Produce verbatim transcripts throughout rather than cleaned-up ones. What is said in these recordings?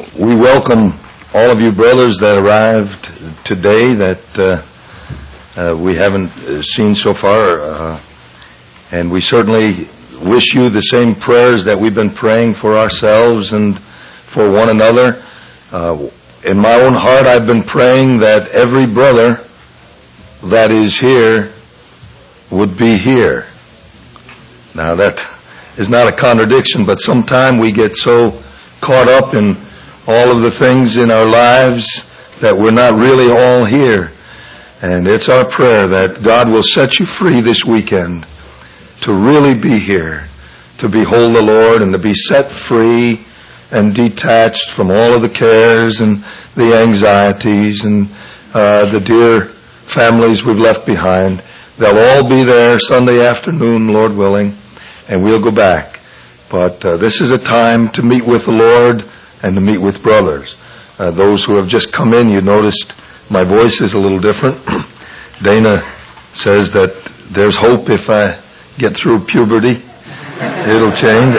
we welcome all of you brothers that arrived today that uh, uh, we haven't seen so far, uh, and we certainly wish you the same prayers that we've been praying for ourselves and for one another. Uh, in my own heart, I've been praying that every brother that is here would be here. Now that is not a contradiction, but sometimes we get so caught up in all of the things in our lives that we're not really all here. And it's our prayer that God will set you free this weekend to really be here, to behold the Lord and to be set free and detached from all of the cares and the anxieties and uh, the dear families we've left behind. They'll all be there Sunday afternoon, Lord willing, and we'll go back. But uh, this is a time to meet with the Lord and to meet with brothers. Uh, those who have just come in, you noticed my voice is a little different. Dana says that there's hope if I get through puberty. It'll change.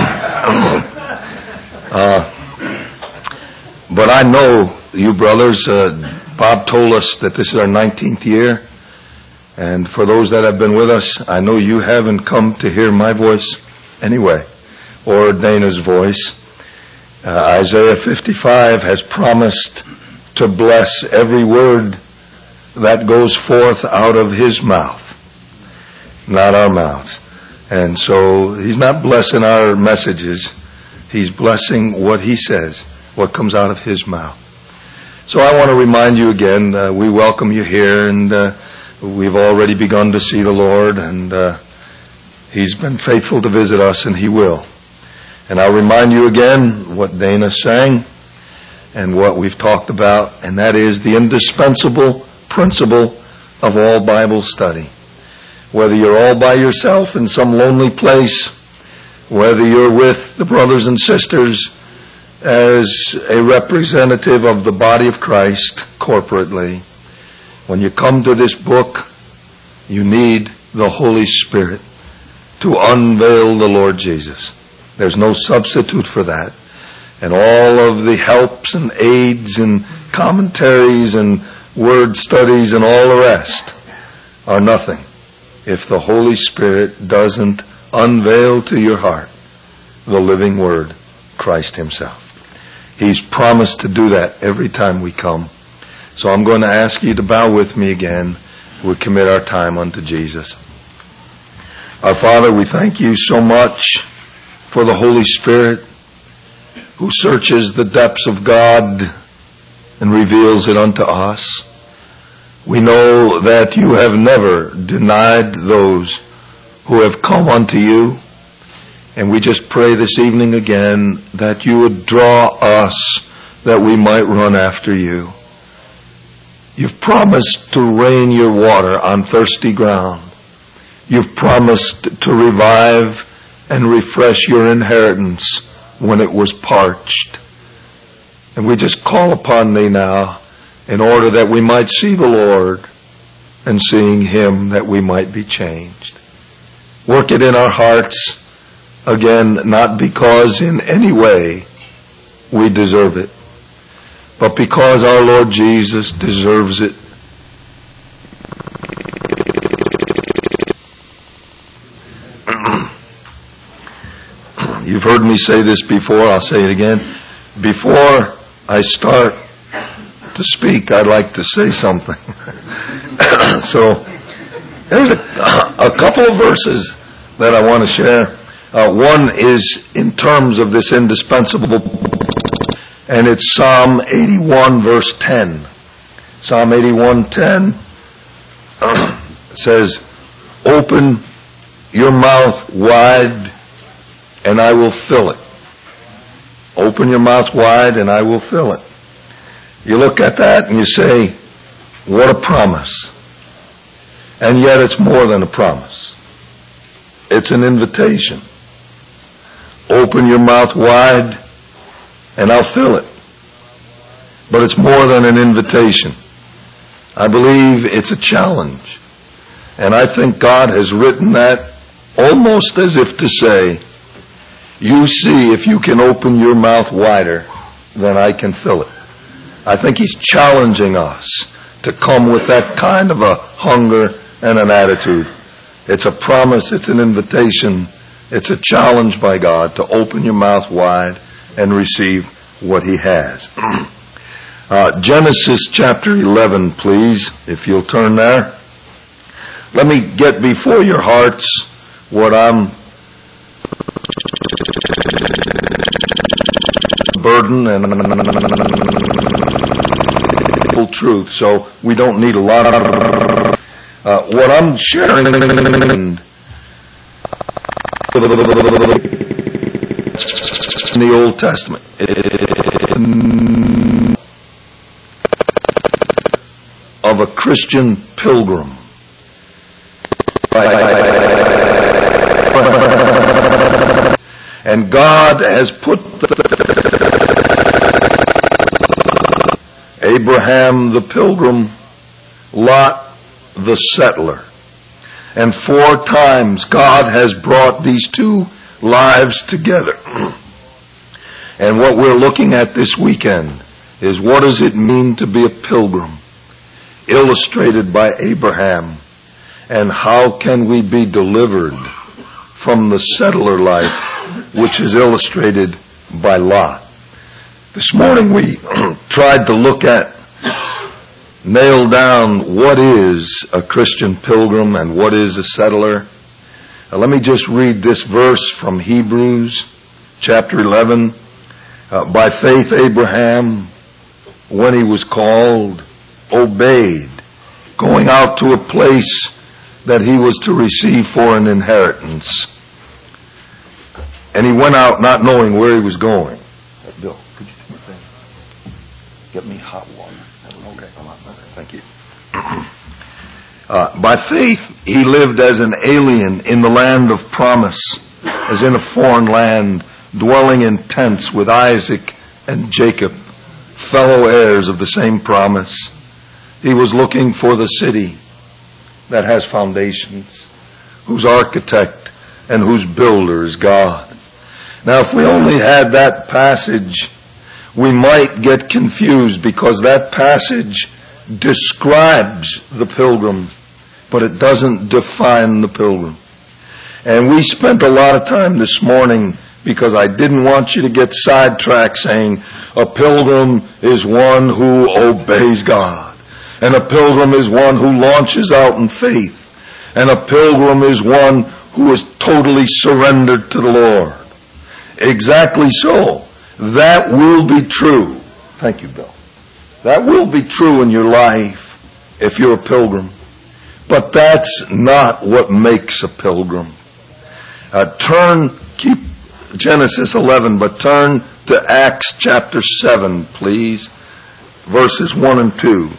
uh, but I know you brothers, uh, Bob told us that this is our nineteenth year. And for those that have been with us, I know you haven't come to hear my voice anyway, or Dana's voice. Uh, Isaiah fifty-five has promised to bless every word that goes forth out of his mouth, not our mouths. And so he's not blessing our messages. He's blessing what he says, what comes out of his mouth. So I want to remind you again, uh, we welcome you here, and uh, we've already begun to see the Lord, and uh, he's been faithful to visit us, and he will. And I'll remind you again what Dana sang and what we've talked about, and that is the indispensable principle of all Bible study. Whether you're all by yourself in some lonely place, whether you're with the brothers and sisters as a representative of the body of Christ corporately, when you come to this book, you need the Holy Spirit to unveil the Lord Jesus. There's no substitute for that. And all of the helps and aids and commentaries and word studies and all the rest are nothing if the Holy Spirit doesn't unveil to your heart the living Word, Christ Himself. He's promised to do that every time we come. So I'm going to ask you to bow with me again. We commit our time unto Jesus. Our Father, we thank you so much for the Holy Spirit who searches the depths of God and reveals it unto us. We know that you have never denied those who have come unto you. And we just pray this evening again that you would draw us that we might run after you. You've promised to rain your water on thirsty ground. You've promised to revive and refresh your inheritance when it was parched. And we just call upon thee now in order that we might see the Lord, and seeing him that we might be changed. Work it in our hearts, again, not because in any way we deserve it, but because our Lord Jesus deserves it. You've heard me say this before, I'll say it again. Before I start to speak, I'd like to say something. So, there's a, a couple of verses that I want to share. Uh, one is in terms of this indispensable, and it's Psalm eighty-one, verse ten. Psalm eighty-one, ten uh, says, "Open your mouth wide, and I will fill it." Open your mouth wide, and I will fill it. You look at that and you say, what a promise. And yet it's more than a promise. It's an invitation. Open your mouth wide, and I'll fill it. But it's more than an invitation. I believe it's a challenge. And I think God has written that almost as if to say, you see if you can open your mouth wider then I can fill it. I think he's challenging us to come with that kind of a hunger and an attitude. It's a promise, it's an invitation, it's a challenge by God to open your mouth wide and receive what he has. uh, Genesis chapter eleven, please, if you'll turn there. Let me get before your hearts what I'm burden and truth, so we don't need a lot of uh, what I'm sharing in the Old Testament of a Christian pilgrim. And God has put Abraham the pilgrim, Lot the settler. And four times God has brought these two lives together. And what we're looking at this weekend is, what does it mean to be a pilgrim, illustrated by Abraham, and how can we be delivered from the settler life, which is illustrated by Lot. This morning we tried to look at, nail down what is a Christian pilgrim and what is a settler. Now, let me just read this verse from Hebrews chapter eleven. Uh, by faith Abraham, when he was called, obeyed, going out to a place that he was to receive for an inheritance. And he went out not knowing where he was going. Bill, could you do me a favor? Get me hot water. Okay, thank you. Uh, by faith, he lived as an alien in the land of promise, as in a foreign land, dwelling in tents with Isaac and Jacob, fellow heirs of the same promise. He was looking for the city that has foundations, whose architect and whose builder is God. Now, if we only had that passage, we might get confused, because that passage describes the pilgrim, but it doesn't define the pilgrim. And we spent a lot of time this morning, because I didn't want you to get sidetracked saying a pilgrim is one who obeys God, and a pilgrim is one who launches out in faith, and a pilgrim is one who is totally surrendered to the Lord. Exactly so. That will be true. Thank you, Bill. That will be true in your life if you're a pilgrim. But that's not what makes a pilgrim. Uh, turn, keep Genesis eleven, but turn to Acts chapter seven, please, verses one and two.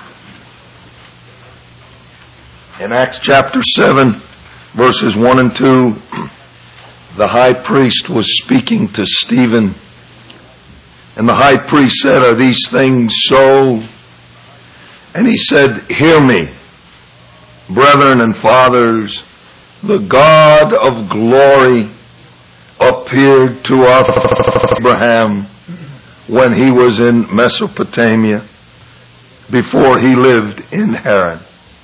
In Acts chapter seven, verses one and two, the high priest was speaking to Stephen, and the high priest said, "Are these things so?" And he said, "Hear me, brethren and fathers, the God of glory appeared to our father Abraham when he was in Mesopotamia, before he lived in Haran,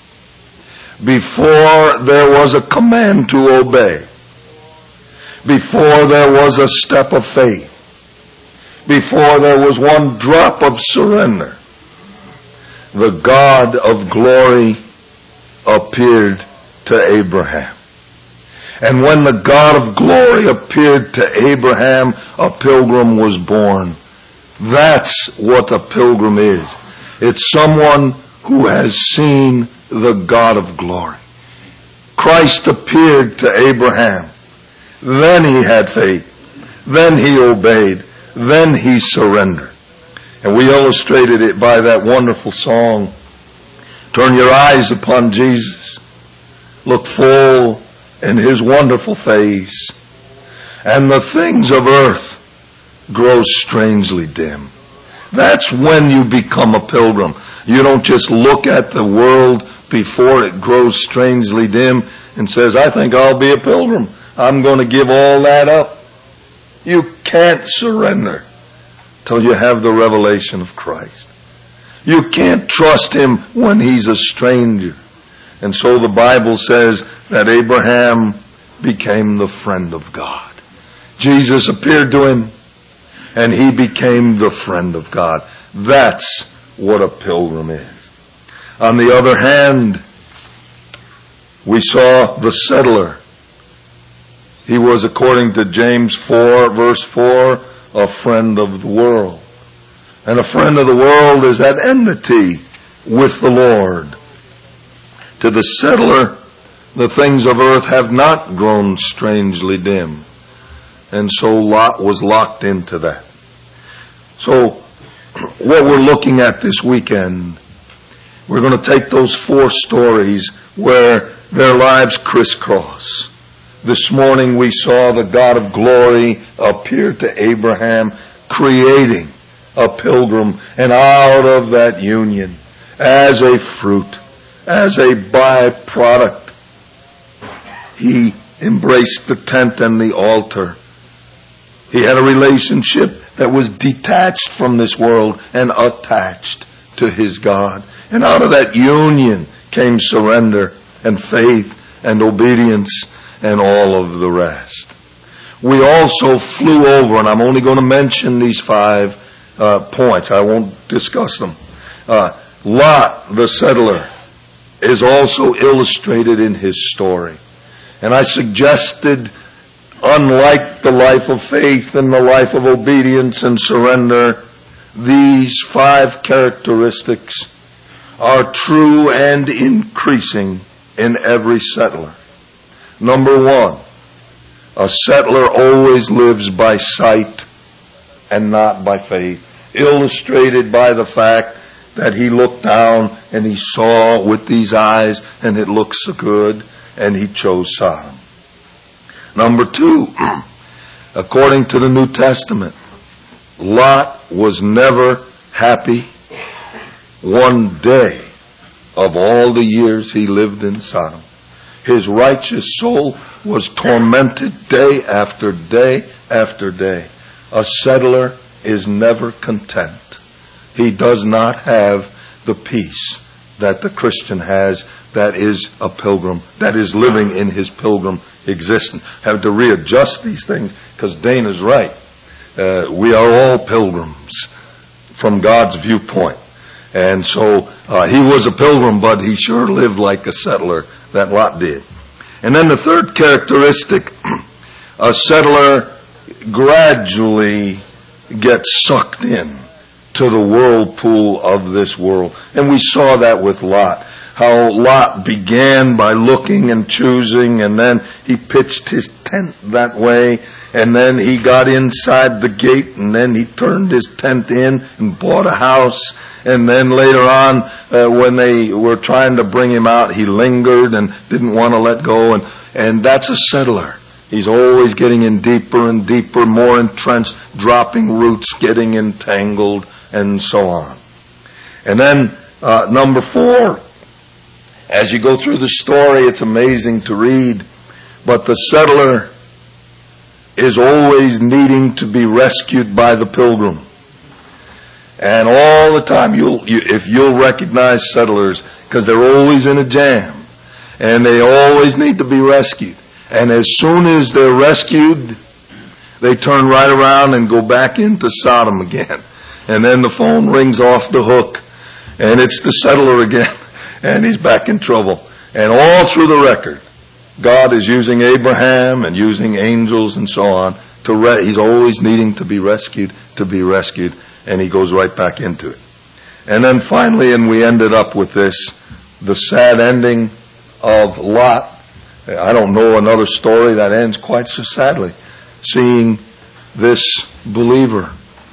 before there was a command to obey, before there was a step of faith, before there was one drop of surrender. The God of glory appeared to Abraham." And when the God of glory appeared to Abraham, a pilgrim was born. That's what a pilgrim is. It's someone who has seen the God of glory. Christ appeared to Abraham. Then he had faith. Then he obeyed. Then he surrendered. And we illustrated it by that wonderful song, "Turn your eyes upon Jesus. Look full in his wonderful face, and the things of earth grow strangely dim." That's when you become a pilgrim. You don't just look at the world before it grows strangely dim and says, "I think I'll be a pilgrim. I'm going to give all that up." You can't surrender till you have the revelation of Christ. You can't trust him when he's a stranger. And so the Bible says that Abraham became the friend of God. Jesus appeared to him, and he became the friend of God. That's what a pilgrim is. On the other hand, we saw the settler. He was, according to James four, verse four, a friend of the world. And a friend of the world is at enmity with the Lord. To the settler, the things of earth have not grown strangely dim. And so Lot was locked into that. So, what we're looking at this weekend, we're going to take those four stories where their lives crisscross. This morning we saw the God of glory appear to Abraham, creating a pilgrim, and out of that union, as a fruit, as a byproduct, he embraced the tent and the altar. He had a relationship that was detached from this world and attached to his God. And out of that union came surrender and faith and obedience and all of the rest. We also flew over, and I'm only going to mention these five uh, points. I won't discuss them. Uh, Lot, the settler, is also illustrated in his story. And I suggested, unlike the life of faith and the life of obedience and surrender, these five characteristics are true and increasing in every settler. Number one, a settler always lives by sight and not by faith, illustrated by the fact that he looked down and he saw with these eyes and it looked so good, and he chose Sodom. Number two, according to the New Testament, Lot was never happy one day of all the years he lived in Sodom. His righteous soul was tormented day after day after day. A settler is never content. He does not have the peace that the Christian has, that is a pilgrim, that is living in his pilgrim existence. Have to readjust these things, because Dana's right. Uh, we are all pilgrims from God's viewpoint. And so uh, he was a pilgrim, but he sure lived like a settler, that Lot did. And then the third characteristic, a settler gradually gets sucked in to the whirlpool of this world. And we saw that with Lot. How Lot began by looking and choosing, and then he pitched his tent that way, and then he got inside the gate, and then he turned his tent in and bought a house. And then later on, uh, when they were trying to bring him out, he lingered and didn't want to let go. And, and that's a settler. He's always getting in deeper and deeper, more entrenched, dropping roots, getting entangled, and so on. And then uh, number four, as you go through the story, it's amazing to read, but the settler is always needing to be rescued by the pilgrim. And all the time, you'll, you, if you'll recognize settlers, because they're always in a jam, and they always need to be rescued. And as soon as they're rescued, they turn right around and go back into Sodom again. And then the phone rings off the hook, and it's the settler again, and he's back in trouble. And all through the record, God is using Abraham and using angels and so on. To re- he's always needing to be rescued, to be rescued. And he goes right back into it. And then finally, and we ended up with this, the sad ending of Lot. I don't know another story that ends quite so sadly. Seeing this believer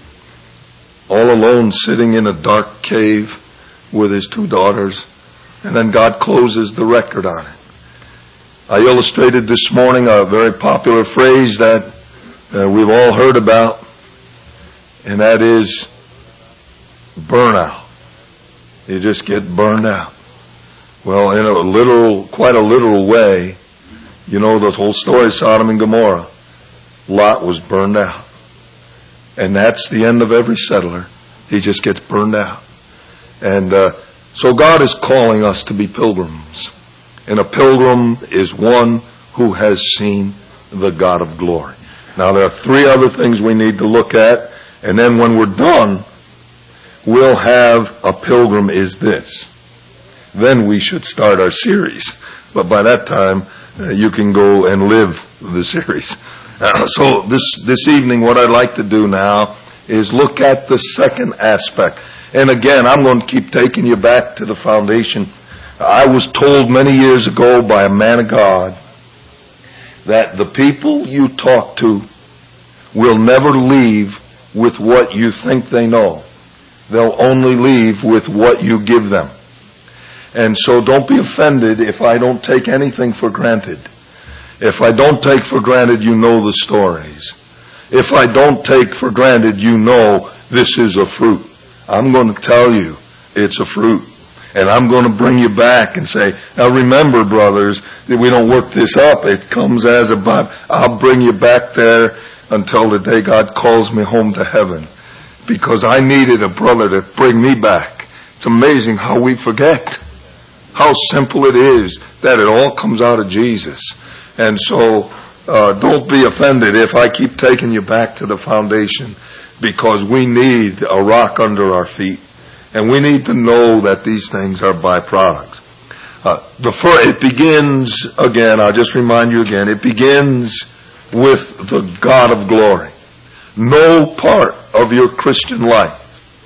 all alone sitting in a dark cave with his two daughters, and then God closes the record on it. I illustrated this morning a very popular phrase that uh, we've all heard about, and that is burnout. You just get burned out. Well, in a literal, quite a literal way, you know the whole story of Sodom and Gomorrah. Lot was burned out. And that's the end of every settler. He just gets burned out. And uh, so God is calling us to be pilgrims. And a pilgrim is one who has seen the God of glory. Now there are three other things we need to look at. And then when we're done, we'll have a pilgrim is this. Then we should start our series. But by that time, uh, you can go and live the series. Uh, so this, this evening, what I'd like to do now is look at the second aspect. And again, I'm going to keep taking you back to the foundation. I was told many years ago by a man of God that the people you talk to will never leave with what you think they know. They'll only leave with what you give them. And so don't be offended if I don't take anything for granted. If I don't take for granted, you know the stories. If I don't take for granted, you know this is a fruit. I'm going to tell you it's a fruit. And I'm going to bring you back and say, now remember, brothers, that we don't work this up. It comes as a Bible. I'll bring you back there until the day God calls me home to heaven. Because I needed a brother to bring me back. It's amazing how we forget how simple it is that it all comes out of Jesus. And so uh, don't be offended if I keep taking you back to the foundation, because we need a rock under our feet. And we need to know that these things are byproducts. Uh, the first, it begins, again, I'll just remind you again, it begins with the God of glory. No part of your Christian life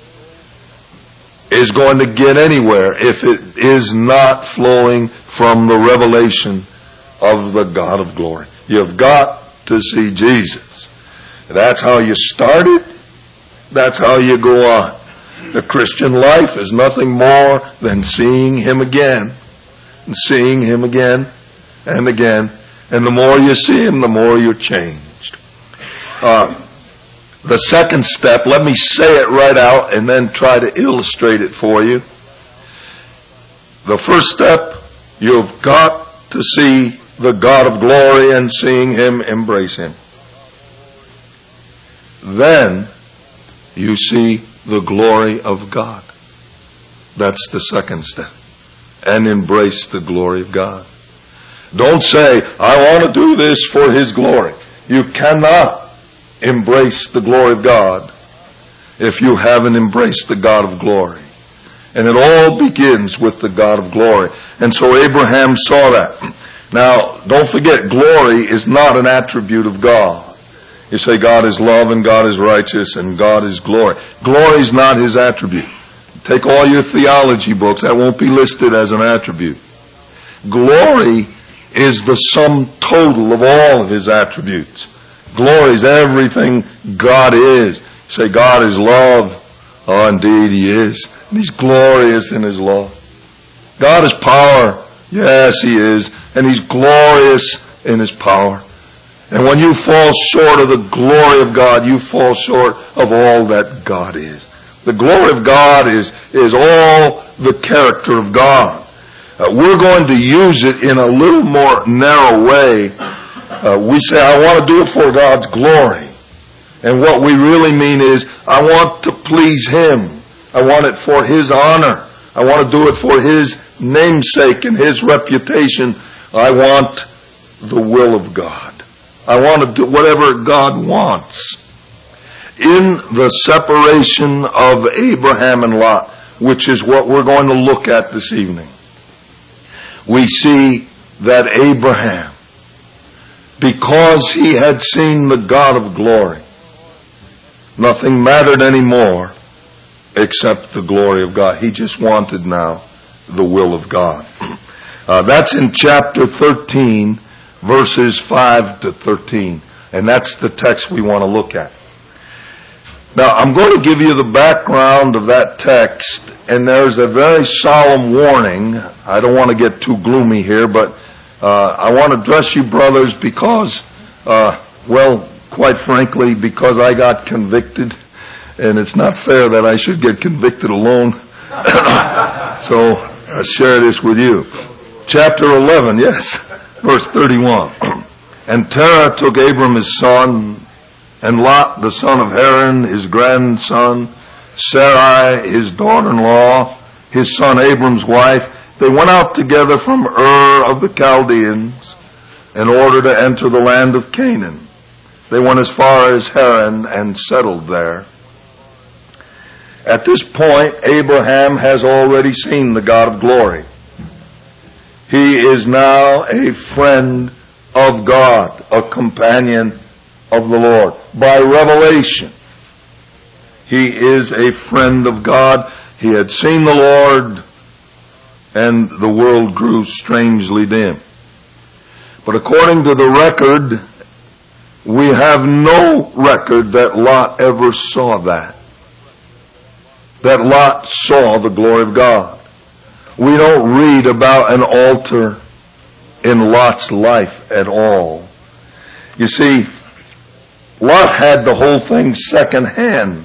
is going to get anywhere if it is not flowing from the revelation of the God of glory. You've got to see Jesus. That's how you started. That's how you go on. The Christian life is nothing more than seeing Him again, and seeing Him again and again. And the more you see Him, the more you're changed. Uh, the second step, let me say it right out and then try to illustrate it for you. The first step, you've got to see the God of glory, and seeing Him, embrace Him. Then you see the glory of God. That's the second step. And embrace the glory of God. Don't say, I want to do this for His glory. You cannot embrace the glory of God if you haven't embraced the God of glory. And it all begins with the God of glory. And so Abraham saw that. Now, don't forget, glory is not an attribute of God. You say God is love and God is righteous and God is glory. Glory is not His attribute. Take all your theology books, that won't be listed as an attribute. Glory is the sum total of all of His attributes. Glory is everything God is. You say God is love. Oh, indeed He is. And He's glorious in His love. God is power. Yes, He is. And He's glorious in His power. And when you fall short of the glory of God, you fall short of all that God is. The glory of God is, is all the character of God. Uh, we're going to use it in a little more narrow way. Uh, we say, I want to do it for God's glory. And what we really mean is, I want to please Him. I want it for His honor. I want to do it for His namesake and His reputation. I want the will of God. I want to do whatever God wants. In the separation of Abraham and Lot, which is what we're going to look at this evening, we see that Abraham, because he had seen the God of glory, nothing mattered anymore except the glory of God. He just wanted now the will of God. Uh, that's in chapter thirteen, verses five to thirteen. And that's the text we want to look at. Now, I'm going to give you the background of that text, and there's a very solemn warning. I don't want to get too gloomy here, but uh, I want to address you, brothers, because, uh, well, quite frankly, because I got convicted, and it's not fair that I should get convicted alone. So I'll share this with you. Chapter eleven, yes, verse thirty-one. And Terah took Abram his son, and Lot, the son of Haran, his grandson, Sarai, his daughter-in-law, his son Abram's wife, they went out together from Ur of the Chaldeans in order to enter the land of Canaan. They went as far as Haran and settled there. At this point, Abraham has already seen the God of glory. He is now a friend of God, a companion of the Lord. By revelation, he is a friend of God. He had seen the Lord, and the world grew strangely dim. But according to the record, we have no record that Lot ever saw that. That Lot saw the glory of God. We don't read about an altar in Lot's life at all. You see, Lot had the whole thing secondhand.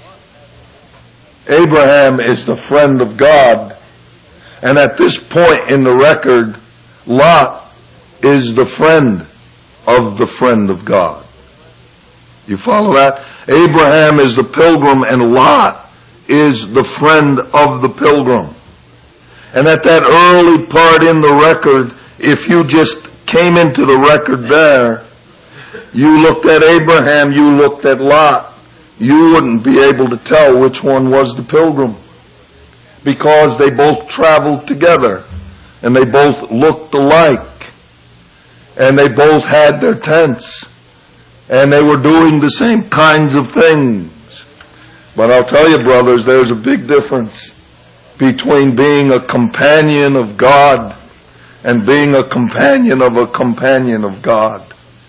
Abraham is the friend of God, and at this point in the record, Lot is the friend of the friend of God. You follow that? Abraham is the pilgrim, and Lot is the friend of the pilgrim. And at that early part in the record, if you just came into the record there, you looked at Abraham, you looked at Lot, you wouldn't be able to tell which one was the pilgrim, because they both traveled together, and they both looked alike, and they both had their tents, and they were doing the same kinds of things. But I'll tell you, brothers, there's a big difference between being a companion of God and being a companion of a companion of God.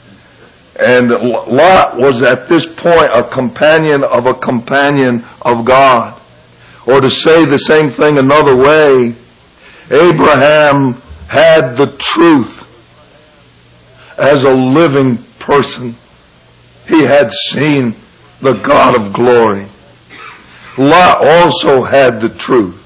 And Lot was at this point a companion of a companion of God. Or to say the same thing another way, Abraham had the truth as a living person. He had seen the God of glory. Lot also had the truth.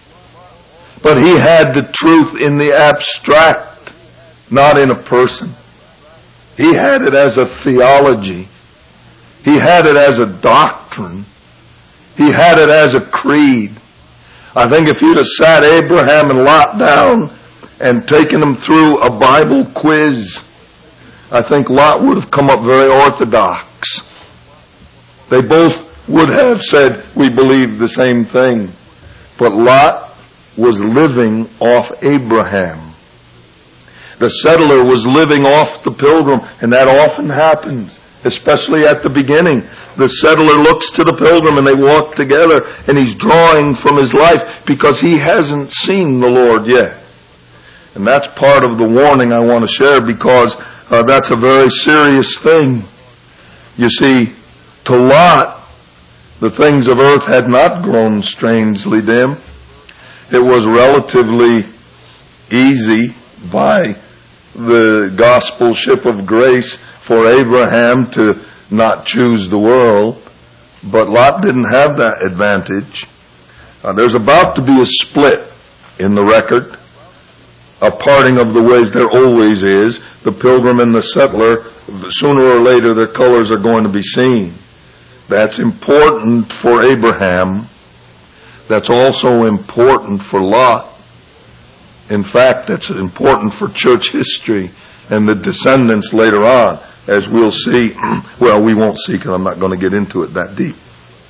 But he had the truth in the abstract, not in a person. He had it as a theology. He had it as a doctrine. He had it as a creed. I think if you'd have sat Abraham and Lot down and taken them through a Bible quiz, I think Lot would have come up very orthodox. They both would have said, we believe the same thing. But Lot was living off Abraham. The settler was living off the pilgrim, and that often happens, especially at the beginning. The settler looks to the pilgrim and they walk together, and he's drawing from his life because he hasn't seen the Lord yet. And that's part of the warning I want to share, because uh, that's a very serious thing. You see, to Lot, the things of earth had not grown strangely dim. It was relatively easy by the gospel ship of grace for Abraham to not choose the world. But Lot didn't have that advantage. Uh, there's about to be a split in the record, a parting of the ways. There always is. The pilgrim and the settler, sooner or later their colors are going to be seen. That's important for Abraham. That's also important for Lot. In fact, that's important for church history and the descendants later on, as we'll see. Well, we won't see, because I'm not going to get into it that deep.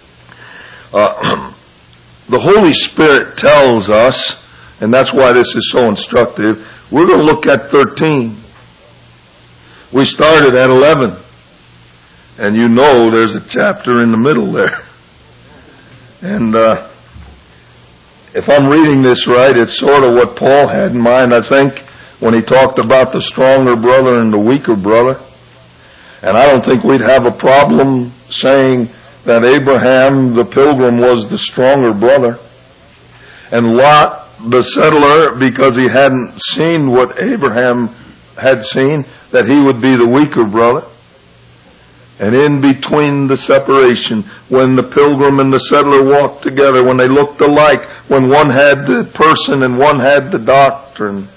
Uh, the Holy Spirit tells us, and that's why this is so instructive, we're going to look at thirteen. We started at eleven. And you know there's a chapter in the middle there. And uh, if I'm reading this right, it's sort of what Paul had in mind, I think, when he talked about the stronger brother and the weaker brother. And I don't think we'd have a problem saying that Abraham, the pilgrim, was the stronger brother. And Lot, the settler, because he hadn't seen what Abraham had seen, that he would be the weaker brother. And in between the separation, when the pilgrim and the settler walked together, when they looked alike, when one had the person and one had the doctrine,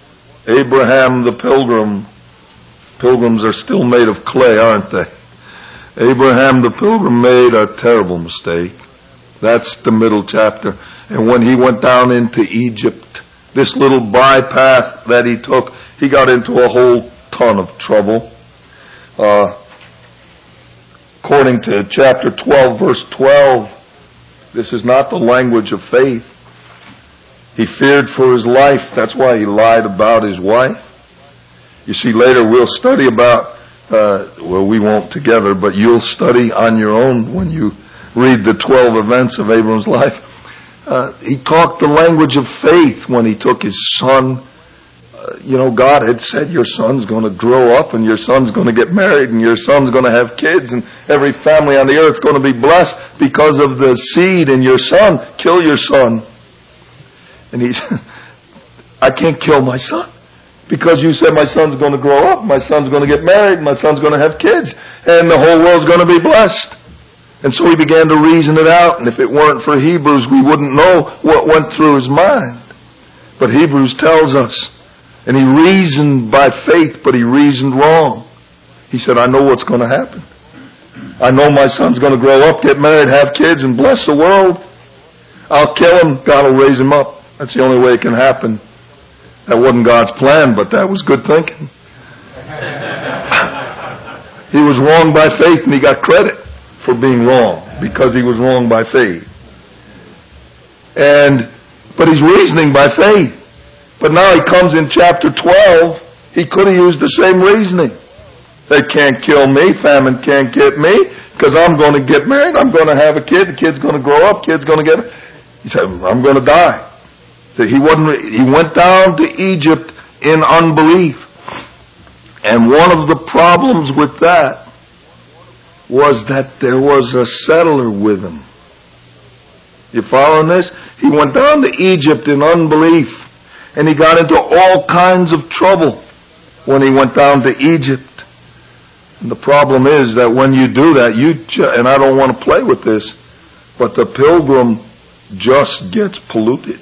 Abraham the pilgrim, pilgrims are still made of clay, aren't they? Abraham the pilgrim made a terrible mistake. That's the middle chapter. And when he went down into Egypt, this little bypath that he took, he got into a whole ton of trouble. Uh, according to chapter twelve, verse twelve, this is not the language of faith. He feared for his life. That's why he lied about his wife. You see, later we'll study about, uh, well, we won't together, but you'll study on your own when you read the twelve events of Abram's life. Uh, he talked the language of faith when he took his son. Uh, you know, God had said your son's going to grow up and your son's going to get married and your son's going to have kids and every family on the earth is going to be blessed because of the seed in your son. Kill your son. And he said, I can't kill my son because you said my son's going to grow up, my son's going to get married, my son's going to have kids, and the whole world's going to be blessed. And so he began to reason it out, and if it weren't for Hebrews, we wouldn't know what went through his mind. But Hebrews tells us, and he reasoned by faith, but he reasoned wrong. He said, I know what's going to happen. I know my son's going to grow up, get married, have kids, and bless the world. I'll kill him, God will raise him up. That's the only way it can happen. That wasn't God's plan, but that was good thinking. He was wrong by faith, and he got credit for being wrong because he was wrong by faith. And but he's reasoning by faith. But now he comes in chapter twelve, he could have used the same reasoning. They can't kill me, famine can't get me, because I'm going to get married, I'm going to have a kid, the kid's going to grow up, kid's going to get, he said, I'm going to die. So he wasn't, he went down to Egypt in unbelief. And one of the problems with that was that there was a settler with him. You following this? He went down to Egypt in unbelief, and he got into all kinds of trouble when he went down to Egypt. And the problem is that when you do that, you ju- and I don't want to play with this, but the pilgrim just gets polluted.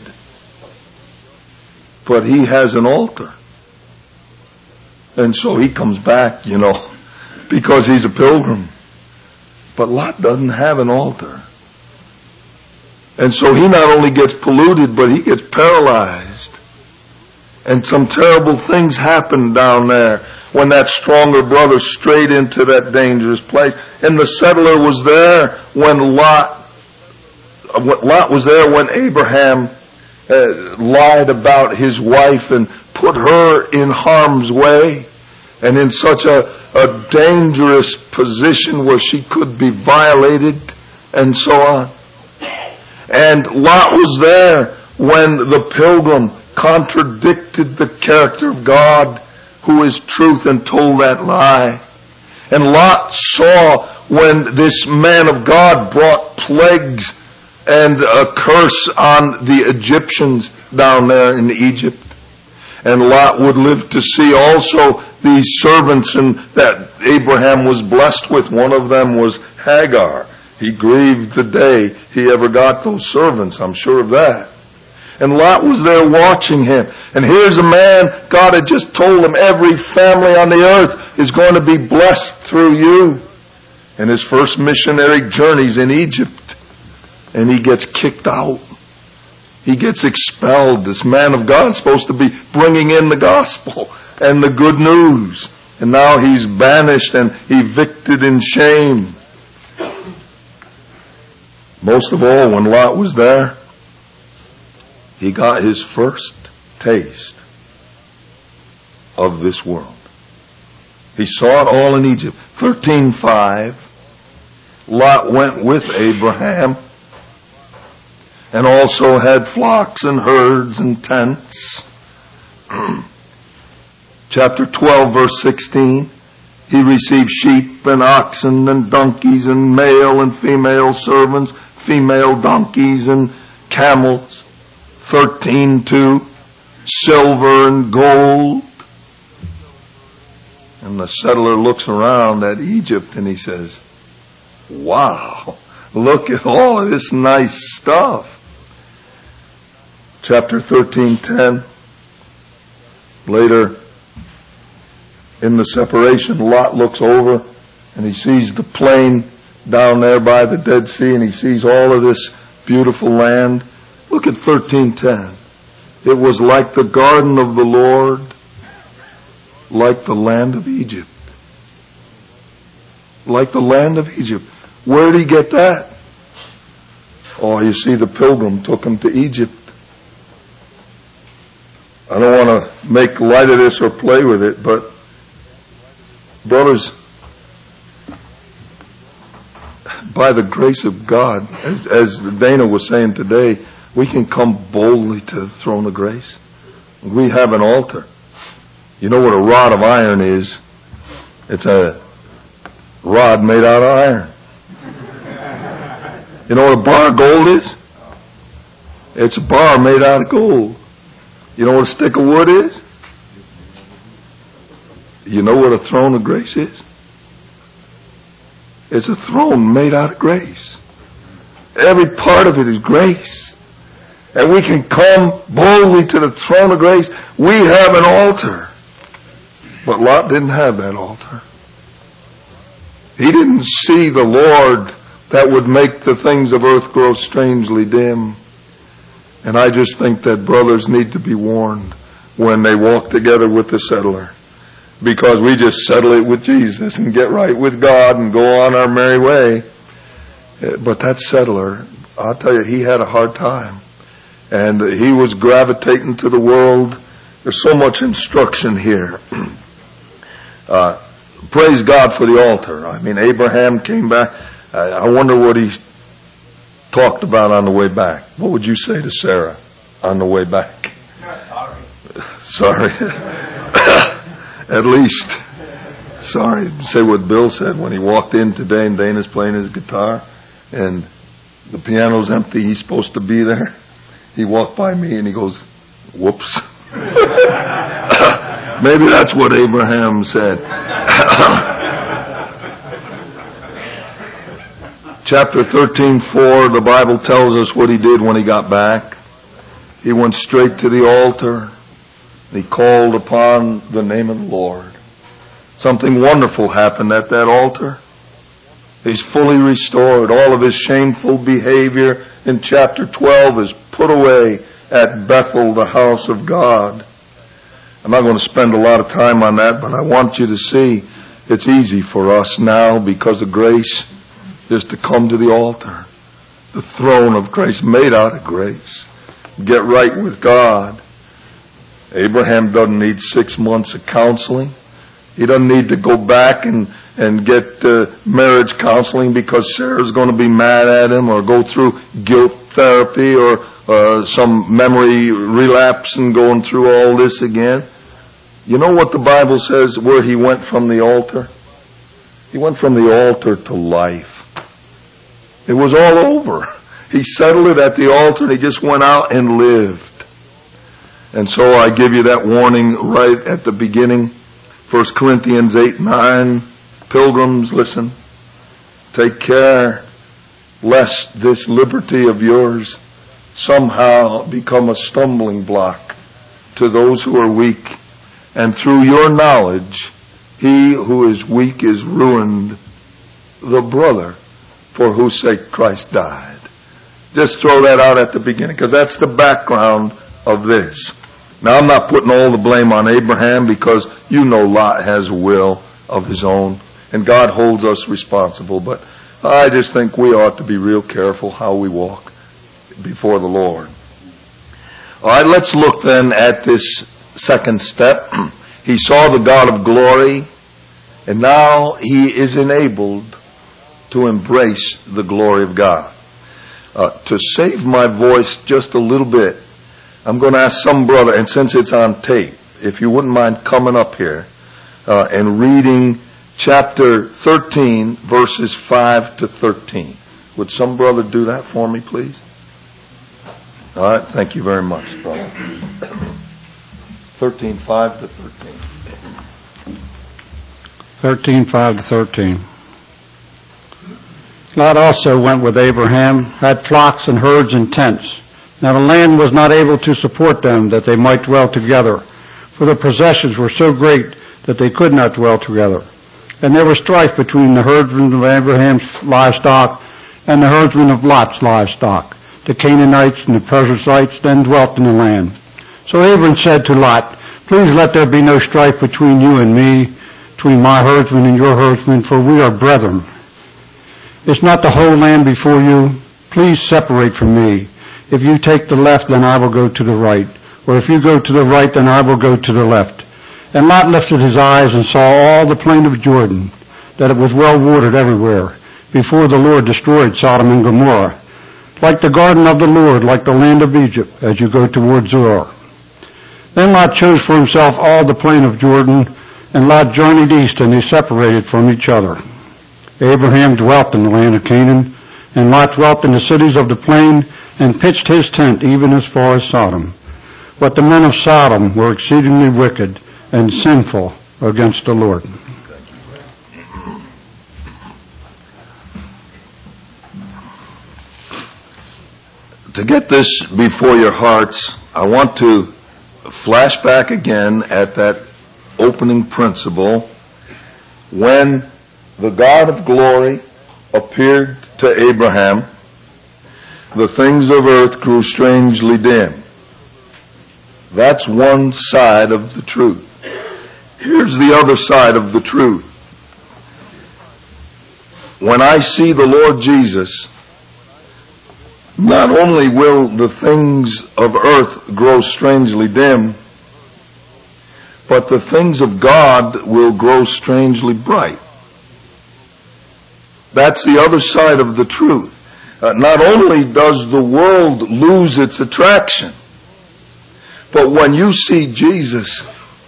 But he has an altar. And so he comes back, you know, because he's a pilgrim. But Lot doesn't have an altar. And so he not only gets polluted, but he gets paralyzed. And some terrible things happen down there when that stronger brother strayed into that dangerous place. And the settler was there when Lot, Lot was there when Abraham uh, lied about his wife and put her in harm's way and in such a, a dangerous position where she could be violated and so on. And Lot was there when the pilgrim contradicted the character of God, who is truth, and told that lie. And Lot saw when this man of God brought plagues and a curse on the Egyptians down there in Egypt. And Lot would live to see also these servants and that Abraham was blessed with. One of them was Hagar. He grieved the day he ever got those servants, I'm sure of that. And Lot was there watching him. And here's a man, God had just told him every family on the earth is going to be blessed through you. And his first missionary journey's in Egypt. And he gets kicked out. He gets expelled. This man of God is supposed to be bringing in the gospel and the good news. And now he's banished and evicted in shame. Most of all, when Lot was there, he got his first taste of this world. He saw it all in Egypt. thirteen five, Lot went with Abraham and also had flocks and herds and tents. Chapter twelve, verse sixteen, he received sheep and oxen and donkeys and male and female servants, female donkeys and camels. thirteen two, silver and gold. And the settler looks around at Egypt and he says, wow, look at all of this nice stuff. Chapter thirteen ten, later in the separation, Lot looks over And he sees the plain down there by the Dead Sea, and he sees all of this beautiful land. Look at thirteen ten. It was like the garden of the Lord, like the land of Egypt. Like the land of Egypt. Where did he get that? Oh, you see, the pilgrim took him to Egypt. I don't want to make light of this or play with it, but brothers, by the grace of God, as, as Dana was saying today, we can come boldly to the throne of grace. We have an altar. You know what a rod of iron is? It's a rod made out of iron. You know what a bar of gold is? It's a bar made out of gold. You know what a stick of wood is? You know what a throne of grace is? It's a throne made out of grace. Every part of it is grace. And we can come boldly to the throne of grace. We have an altar. But Lot didn't have that altar. He didn't see the Lord that would make the things of earth grow strangely dim. And I just think that brothers need to be warned when they walk together with the settler. Because we just settle it with Jesus and get right with God and go on our merry way. But that settler, I'll tell you, he had a hard time. And he was gravitating to the world. There's so much instruction here. Uh, praise God for the altar. I mean, Abraham came back. I, I wonder what he talked about on the way back. What would you say to Sarah on the way back? Sorry. Sorry. At least. Sorry. Say what Bill said when he walked in today and Dana's playing his guitar and the piano's empty. He's supposed to be there. He walked by me and he goes, whoops. Maybe that's what Abraham said. Chapter thirteen four, the Bible tells us what he did when he got back. He went straight to the altar. He called upon the name of the Lord. Something wonderful happened at that altar. He's fully restored. All of his shameful behavior in chapter twelve is put away at Bethel, the house of God. I'm not going to spend a lot of time on that, but I want you to see it's easy for us now because of grace just to come to the altar. The throne of grace made out of grace. Get right with God. Abraham doesn't need six months of counseling. He doesn't need to go back and, and get uh, marriage counseling because Sarah's going to be mad at him, or go through guilt therapy, or uh, some memory relapse and going through all this again. You know what the Bible says where he went from the altar? He went from the altar to life. It was all over. He settled it at the altar and he just went out and lived. And so I give you that warning right at the beginning. First Corinthians eight nine. Pilgrims, listen. Take care lest this liberty of yours somehow become a stumbling block to those who are weak. And through your knowledge, he who is weak is ruined, the brother for whose sake Christ died. Just throw that out at the beginning, because that's the background of this. Now, I'm not putting all the blame on Abraham, because you know Lot has a will of his own, and God holds us responsible. But I just think we ought to be real careful how we walk before the Lord. All right, let's look then at this second step. He saw the God of glory, and now he is enabled to embrace the glory of God. Uh, to save my voice just a little bit, I'm going to ask some brother, and since it's on tape, if you wouldn't mind coming up here uh, and reading chapter thirteen, verses five to thirteen. Would some brother do that for me, please? All right, thank you very much, brother. thirteen, five to thirteen. thirteen, five to thirteen. Lot also went with Abraham, had flocks and herds and tents. Now the land was not able to support them, that they might dwell together, for their possessions were so great that they could not dwell together. And there was strife between the herdsmen of Abraham's livestock and the herdsmen of Lot's livestock. The Canaanites and the Perizzites then dwelt in the land. So Abram said to Lot, "Please let there be no strife between you and me, between my herdsmen and your herdsmen, for we are brethren. Is not the whole land before you? Please separate from me. If you take the left, then I will go to the right. Or if you go to the right, then I will go to the left." And Lot lifted his eyes and saw all the plain of Jordan, that it was well watered everywhere, before the Lord destroyed Sodom and Gomorrah, like the garden of the Lord, like the land of Egypt, as you go toward Zoar. Then Lot chose for himself all the plain of Jordan, and Lot journeyed east, and they separated from each other. Abraham dwelt in the land of Canaan, and Lot dwelt in the cities of the plain, and pitched his tent even as far as Sodom. But the men of Sodom were exceedingly wicked and sinful against the Lord. To get this before your hearts, I want to flash back again at that opening principle when the God of glory appeared to Abraham. The things of earth grew strangely dim. That's one side of the truth. Here's the other side of the truth. When I see the Lord Jesus, not only will the things of earth grow strangely dim, but the things of God will grow strangely bright. That's the other side of the truth. Uh, not only does the world lose its attraction, but when you see Jesus,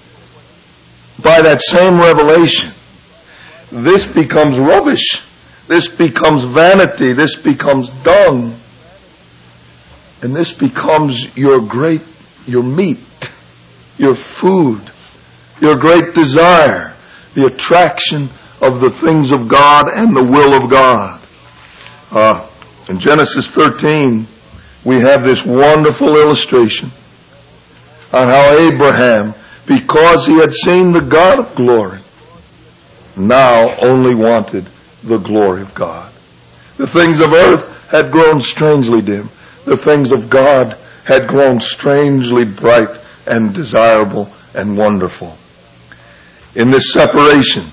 by that same revelation, this becomes rubbish. This becomes vanity. This becomes dung. And this becomes your great, your meat, your food, your great desire, the attraction of the things of God and the will of God. Uh, in Genesis thirteen, we have this wonderful illustration on how Abraham, because he had seen the God of glory, now only wanted the glory of God. The things of earth had grown strangely dim. The things of God had grown strangely bright and desirable and wonderful. In this separation,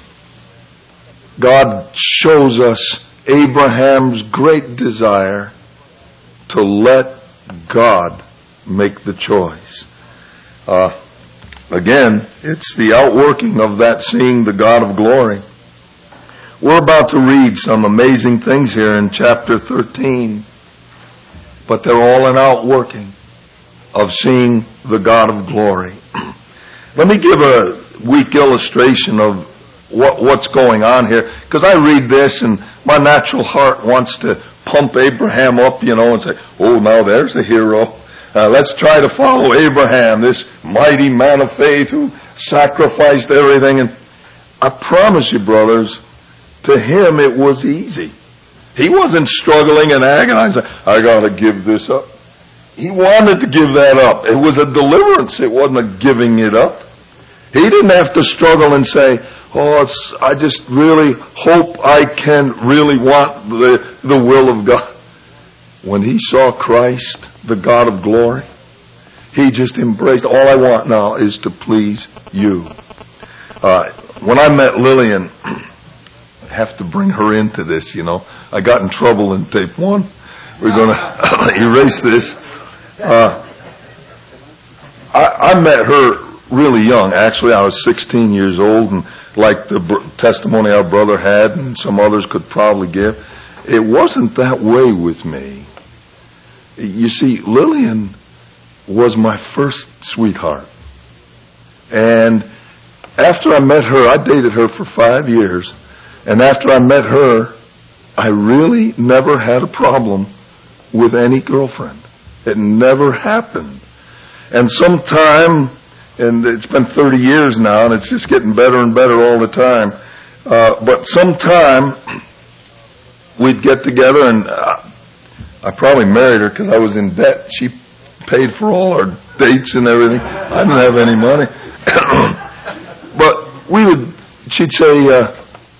God shows us Abraham's great desire to let God make the choice. Uh, again, it's the outworking of that seeing the God of glory. We're about to read some amazing things here in chapter thirteen, but they're all an outworking of seeing the God of glory. Let me give a weak illustration of what, what's going on here, because I read this and my natural heart wants to pump Abraham up, you know, and say, oh, now there's a hero. Uh, let's try to follow Abraham, this mighty man of faith who sacrificed everything. And I promise you, brothers, to him it was easy. He wasn't struggling and agonizing. I got to give this up. He wanted to give that up. It was a deliverance. It wasn't a giving it up. He didn't have to struggle and say, oh, it's, I just really hope I can really want the, the will of God. When he saw Christ, the God of glory, he just embraced, all I want now is to please you. Uh, when I met Lillian, I have to bring her into this, you know. I got in trouble in tape one. We're going to erase this. Uh, I, I met her really young. Actually, I was sixteen years old, and like the br- testimony our brother had and some others could probably give, it wasn't that way with me. You see, Lillian was my first sweetheart. And after I met her, I dated her for five years. And after I met her, I really never had a problem with any girlfriend. It never happened. And sometime, and it's been thirty years now, and it's just getting better and better all the time. Uh, but sometime, we'd get together, and uh, I probably married her because I was in debt. She paid for all our dates and everything. I didn't have any money. But we would, she'd say, uh,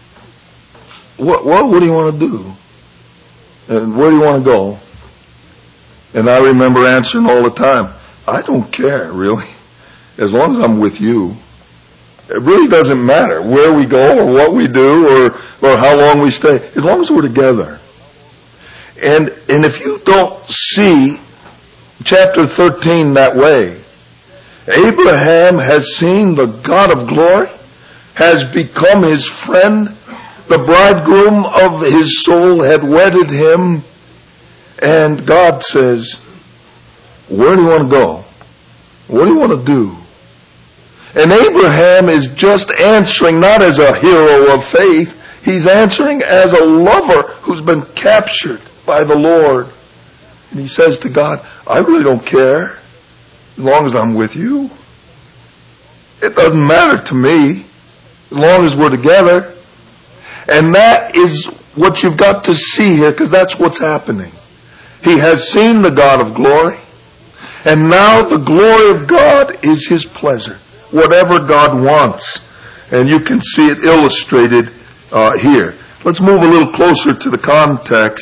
what, what, what do you want to do? And where do you want to go? And I remember answering all the time, I don't care, really. As long as I'm with you. It really doesn't matter where we go or what we do or, or how long we stay. As long as we're together. And, and if you don't see chapter thirteen that way, Abraham has seen the God of glory, has become his friend. The bridegroom of his soul had wedded him. And God says, where do you want to go? What do you want to do? And Abraham is just answering not as a hero of faith. He's answering as a lover who's been captured by the Lord. And he says to God, I really don't care as long as I'm with you. It doesn't matter to me as long as we're together. And that is what you've got to see here, because that's what's happening. He has seen the God of glory, and now the glory of God is his pleasure. Whatever God wants. And you can see it illustrated uh, here. Let's move a little closer to the context.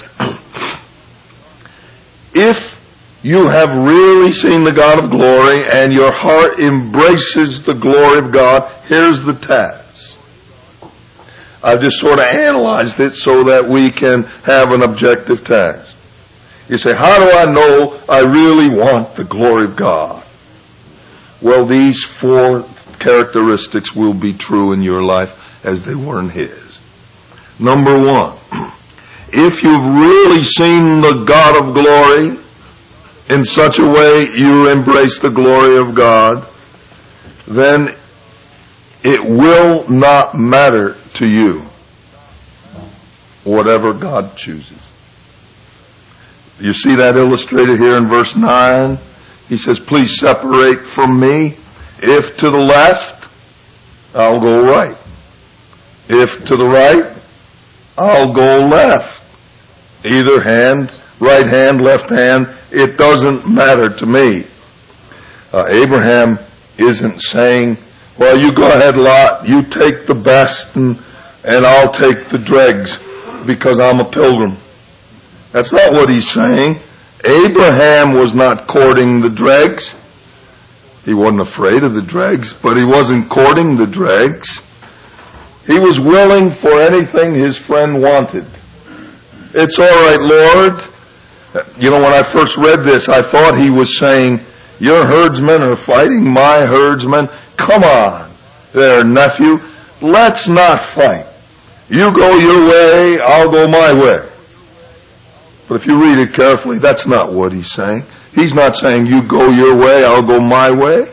If you have really seen the God of glory and your heart embraces the glory of God, here's the task. I've just sort of analyzed it so that we can have an objective task. You say, how do I know I really want the glory of God? Well, these four characteristics will be true in your life as they were in his. Number one, if you've really seen the God of glory in such a way you embrace the glory of God, then it will not matter to you whatever God chooses. You see that illustrated here in verse nine? He says, please separate from me. If to the left, I'll go right. If to the right, I'll go left. Either hand, right hand, left hand, it doesn't matter to me. Uh, Abraham isn't saying, well, you go ahead, Lot, you take the best and, and I'll take the dregs because I'm a pilgrim. That's not what he's saying. Abraham was not courting the dregs. He wasn't afraid of the dregs, but he wasn't courting the dregs. He was willing for anything his friend wanted. It's all right, Lord. You know, when I first read this, I thought he was saying, your herdsmen are fighting my herdsmen. Come on there, nephew. Let's not fight. You go your way, I'll go my way. But if you read it carefully, that's not what he's saying. He's not saying, you go your way, I'll go my way.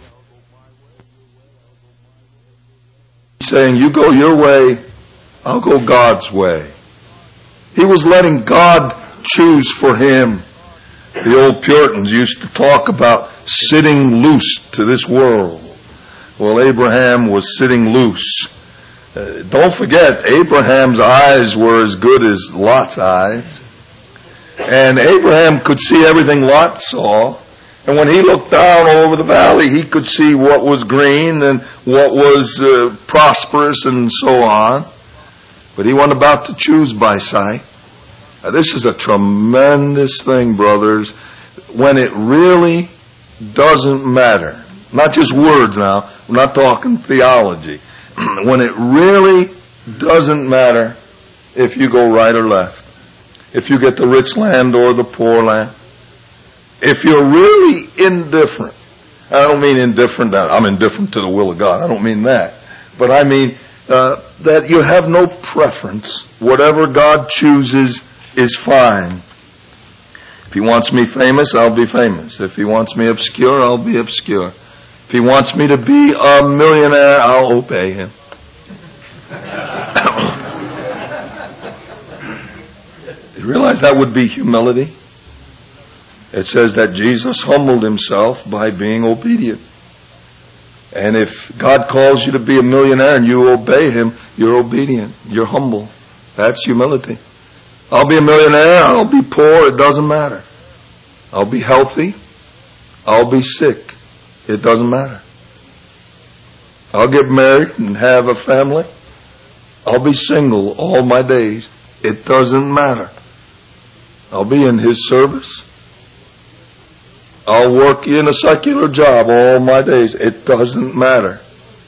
He's saying, you go your way, I'll go God's way. He was letting God choose for him. The old Puritans used to talk about sitting loose to this world. Well, Abraham was sitting loose. Uh, don't forget, Abraham's eyes were as good as Lot's eyes. And Abraham could see everything Lot saw. And when he looked down over the valley, he could see what was green and what was uh, prosperous and so on. But he wasn't about to choose by sight. Now, this is a tremendous thing, brothers, when it really doesn't matter. Not just words now. I'm not talking theology. When it really doesn't matter if you go right or left. If you get the rich land or the poor land. If you're really indifferent. I don't mean indifferent, I'm indifferent to the will of God. I don't mean that. But I mean uh, that you have no preference. Whatever God chooses is fine. If he wants me famous, I'll be famous. If he wants me obscure, I'll be obscure. If he wants me to be a millionaire, I'll obey him. You realize that would be humility? It says that Jesus humbled himself by being obedient. And if God calls you to be a millionaire and you obey him, you're obedient. You're humble. That's humility. I'll be a millionaire, I'll be poor, it doesn't matter. I'll be healthy, I'll be sick, it doesn't matter. I'll get married and have a family, I'll be single all my days. It doesn't matter. I'll be in His service. I'll work in a secular job all my days. It doesn't matter.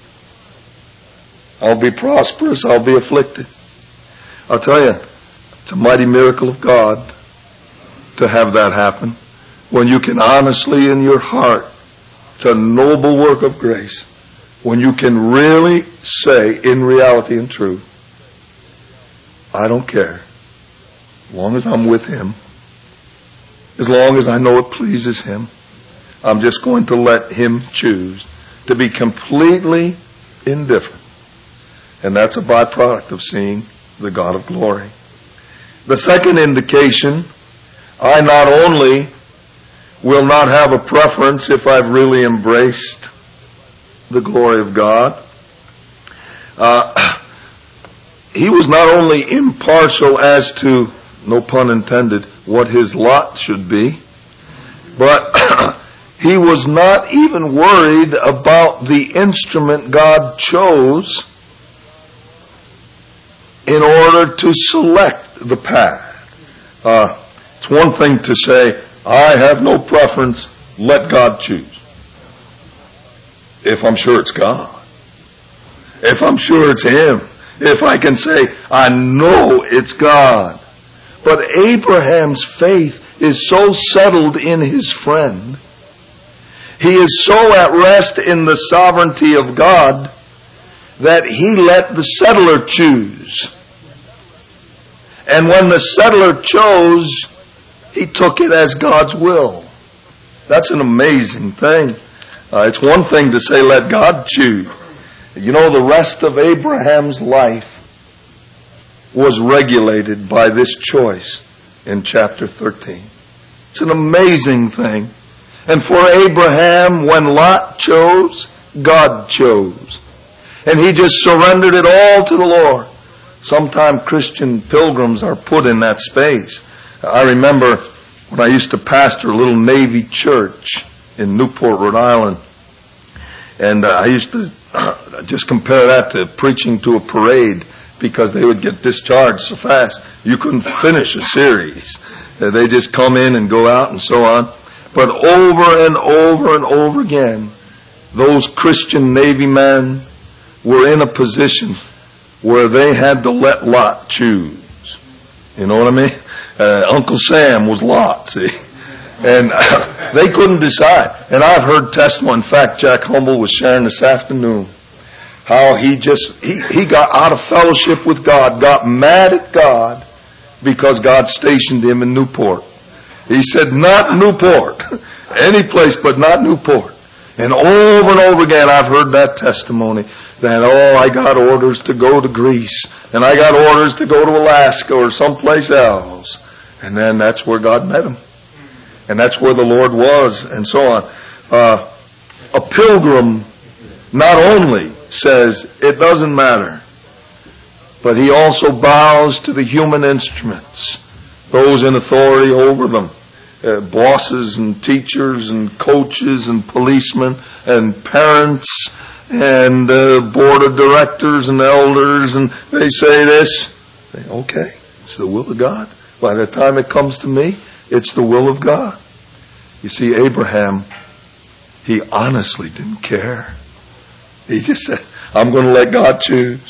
I'll be prosperous. I'll be afflicted. I'll tell you, it's a mighty miracle of God to have that happen. When you can honestly in your heart, it's a noble work of grace. When you can really say in reality and truth, I don't care. As long as I'm with Him, as long as I know it pleases Him, I'm just going to let Him choose to be completely indifferent. And that's a byproduct of seeing the God of glory. The second indication, I not only will not have a preference if I've really embraced the glory of God, uh, he was not only impartial as to, no pun intended, what his lot should be, but he was not even worried about the instrument God chose in order to select the path. Uh, it's one thing to say, I have no preference, let God choose. If I'm sure it's God. If I'm sure it's Him. If I can say, I know it's God. But Abraham's faith is so settled in his friend. He is so at rest in the sovereignty of God that he let the settler choose. And when the settler chose, he took it as God's will. That's an amazing thing. Uh, it's one thing to say, let God choose. You know, the rest of Abraham's life was regulated by this choice in chapter thirteen. It's an amazing thing. And for Abraham, when Lot chose, God chose. And he just surrendered it all to the Lord. Sometimes Christian pilgrims are put in that space. I remember when I used to pastor a little Navy church in Newport, Rhode Island. And uh, I used to uh, just compare that to preaching to a parade, because they would get discharged so fast you couldn't finish a series. Uh, they just come in and go out and so on. But over and over and over again, those Christian Navy men were in a position where they had to let Lot choose. You know what I mean? Uh, Uncle Sam was Lot, see? And uh, they couldn't decide. And I've heard testimony. In fact, Jack Humble was sharing this afternoon how he just, he, he got out of fellowship with God, got mad at God because God stationed him in Newport. He said, not Newport. Any place but not Newport. And over and over again I've heard that testimony that, oh, I got orders to go to Greece, and I got orders to go to Alaska or someplace else. And then that's where God met him. And that's where the Lord was, and so on. Uh, a pilgrim not only says, it doesn't matter, but he also bows to the human instruments, those in authority over them, uh, bosses and teachers and coaches and policemen and parents and uh, board of directors and elders, and they say this. Say, okay, it's the will of God. By the time it comes to me, it's the will of God. You see, Abraham, he honestly didn't care. He just said, I'm going to let God choose.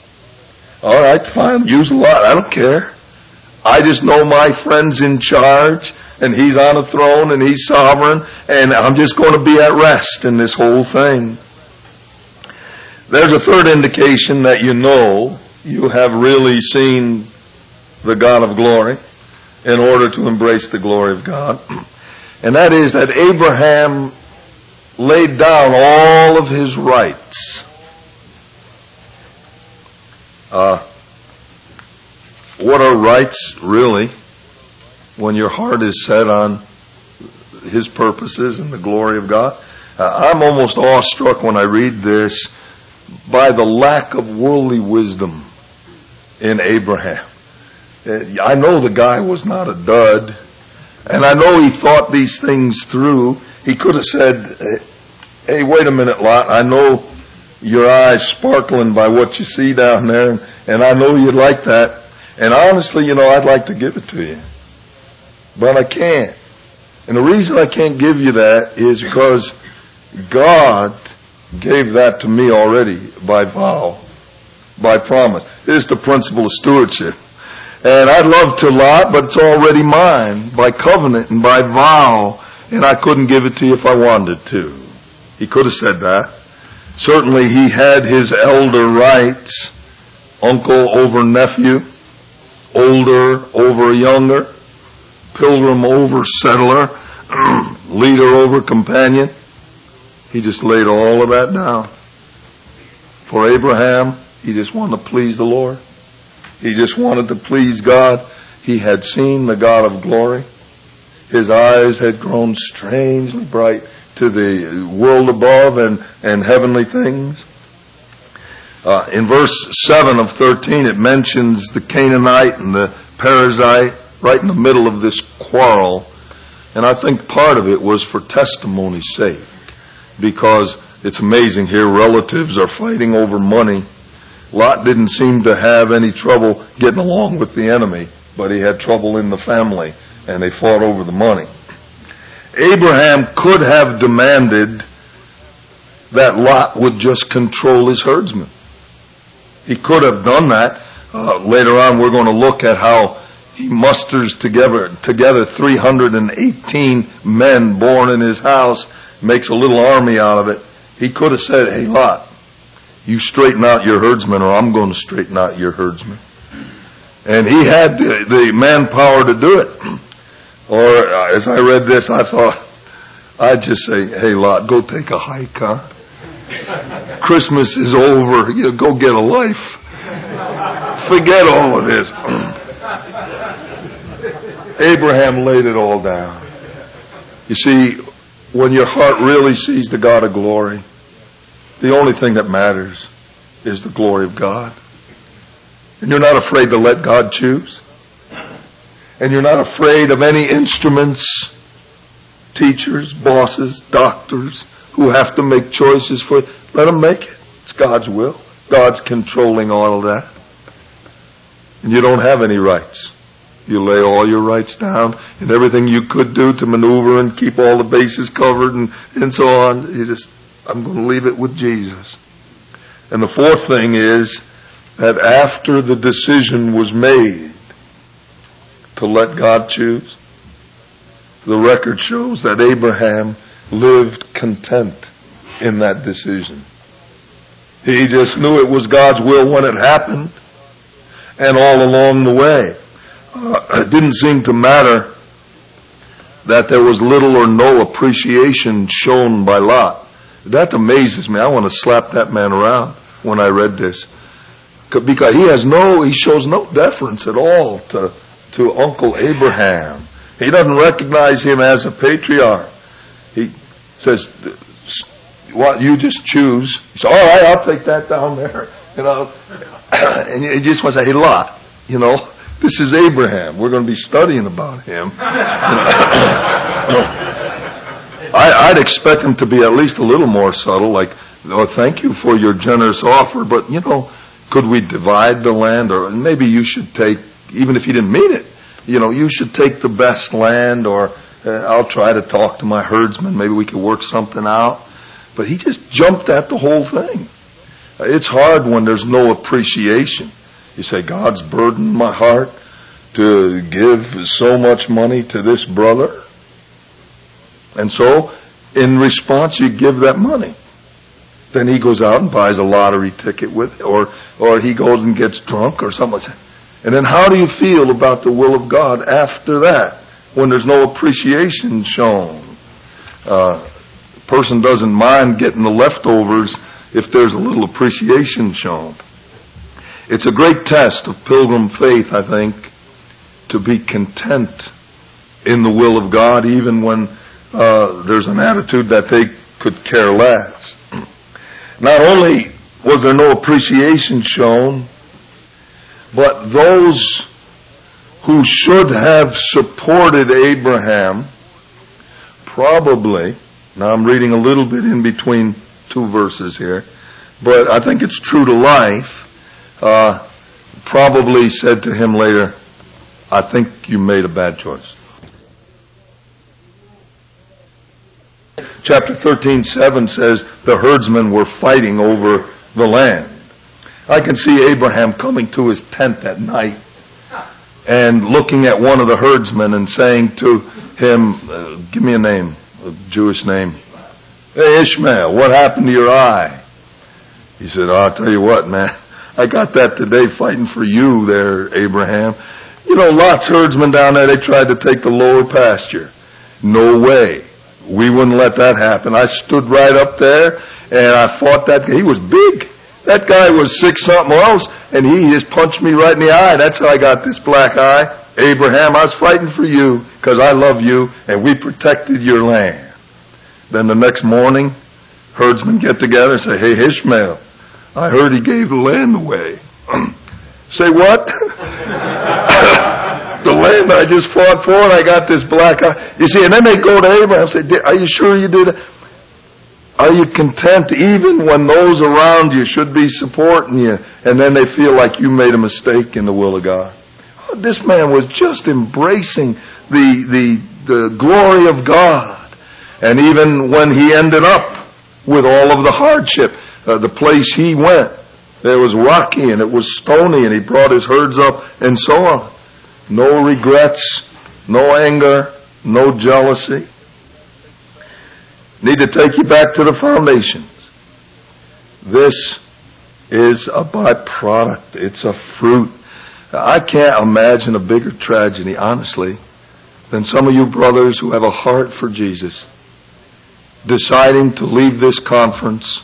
All right, fine, use a lot. I don't care. I just know my friend's in charge, and he's on a throne, and he's sovereign, and I'm just going to be at rest in this whole thing. There's a third indication that you know you have really seen the God of glory in order to embrace the glory of God. And that is that Abraham laid down all of his rights. Uh, what are rights, really, when your heart is set on His purposes and the glory of God? Uh, I'm almost awestruck when I read this by the lack of worldly wisdom in Abraham. Uh, I know the guy was not a dud, and I know he thought these things through. He could have said, hey, wait a minute, Lot, I know your eyes sparkling by what you see down there, And I know you'd like that. And honestly, you know, I'd like to give it to you. But I can't. And the reason I can't give you that is because God gave that to me already by vow, by promise. It's the principle of stewardship. And I'd love to lot, but it's already mine by covenant and by vow. And I couldn't give it to you if I wanted to. He could have said that. Certainly he had his elder rights, uncle over nephew, older over younger, pilgrim over settler, leader over companion. He just laid all of that down. For Abraham, he just wanted to please the Lord. He just wanted to please God. He had seen the God of glory. His eyes had grown strangely bright to the world above and, and heavenly things. Uh, in verse seven of thirteen, it mentions the Canaanite and the Perizzite right in the middle of this quarrel. And I think part of it was for testimony's sake, because it's amazing here, relatives are fighting over money. Lot didn't seem to have any trouble getting along with the enemy, but he had trouble in the family, and they fought over the money. Abraham could have demanded that Lot would just control his herdsmen. He could have done that. Uh, later on, we're going to look at how he musters together, together three hundred eighteen men born in his house, makes a little army out of it. He could have said, hey, Lot, you straighten out your herdsmen, or I'm going to straighten out your herdsmen. And he had the, the manpower to do it. Or uh, as I read this, I thought, I'd just say, hey, Lot, go take a hike, huh? Christmas is over. You know, go get a life. Forget all of this. Abraham laid it all down. You see, when your heart really sees the God of glory, the only thing that matters is the glory of God. And you're not afraid to let God choose. And you're not afraid of any instruments, teachers, bosses, doctors, who have to make choices for it. Let them make it. It's God's will. God's controlling all of that. And you don't have any rights. You lay all your rights down, and everything you could do to maneuver and keep all the bases covered and, and so on. You just, I'm going to leave it with Jesus. And the fourth thing is that after the decision was made to let God choose, the record shows that Abraham lived content in that decision. He just knew it was God's will when it happened, and all along the way. Uh, it didn't seem to matter that there was little or no appreciation shown by Lot. That amazes me. I want to slap that man around when I read this, because he has no, he shows no deference at all to to Uncle Abraham. He doesn't recognize him as a patriarch. He says, "What, you just choose." He says, "All right, I'll take that down there." You know, and he just wants to say, "Hey, Lot, you know, this is Abraham. We're going to be studying about him." I, I'd expect him to be at least a little more subtle, like, "Oh, thank you for your generous offer, but, you know, could we divide the land? Or maybe you should take, even if you didn't mean it, you know, you should take the best land, or uh, I'll try to talk to my herdsman. Maybe we could work something out." But he just jumped at the whole thing. It's hard when there's no appreciation. You say, God's burdened my heart to give so much money to this brother. And so, in response, you give that money. Then he goes out and buys a lottery ticket with it, or, or he goes and gets drunk or something. And then how do you feel about the will of God after that, when there's no appreciation shown? Uh, the person doesn't mind getting the leftovers if there's a little appreciation shown. It's a great test of pilgrim faith, I think, to be content in the will of God, even when uh, there's an attitude that they could care less. Not only was there no appreciation shown, but those who should have supported Abraham probably, now I'm reading a little bit in between two verses here, but I think it's true to life. Uh, probably said to him later, I think you made a bad choice. Chapter thirteen, seven says the herdsmen were fighting over the land. I can see Abraham coming to his tent at night and looking at one of the herdsmen and saying to him, uh, give me a name, a Jewish name. Hey, Ishmael, what happened to your eye? He said, oh, I'll tell you what, man. I got that today fighting for you there, Abraham. You know, Lot's herdsmen down there, they tried to take the lower pasture. No way. We wouldn't let that happen. I stood right up there and I fought that guy. He was big. That guy was six something else and he just punched me right in the eye. That's how I got this black eye. Abraham, I was fighting for you because I love you and we protected your land. Then the next morning, herdsmen get together and say, hey, Ishmael, I heard he gave the land away. Say what? The land I just fought for and I got this black eye. You see, and then they go to Abraham and say, are you sure you did it? Are you content even when those around you should be supporting you and then they feel like you made a mistake in the will of God? Oh, this man was just embracing the, the, the glory of God. And even when he ended up with all of the hardship, uh, the place he went, it was rocky and it was stony and he brought his herds up and so on. No regrets, no anger, no jealousy. Need to take you back to the foundations. This is a byproduct. It's a fruit. I can't imagine a bigger tragedy, honestly, than some of you brothers who have a heart for Jesus deciding to leave this conference